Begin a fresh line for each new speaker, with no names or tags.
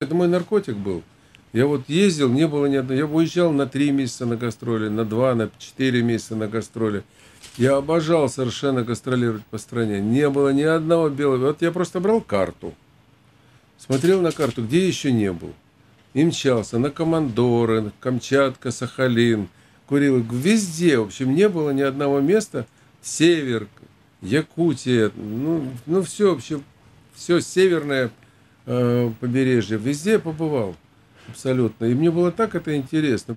Это мой наркотик был. Я вот ездил, не было ни одного. Я уезжал на 3 месяца на гастроли, на 2, на 4 месяца на гастроли. Я обожал совершенно гастролировать по стране. Не было ни одного белого. Вот я просто брал карту, смотрел на карту, где еще не был. И мчался на Командоры, Камчатка, Сахалин, Курилы. Везде, в общем, не было ни одного места. Север, Якутия, ну все вообще, все северное побережье. Везде я побывал абсолютно. И мне было так это интересно.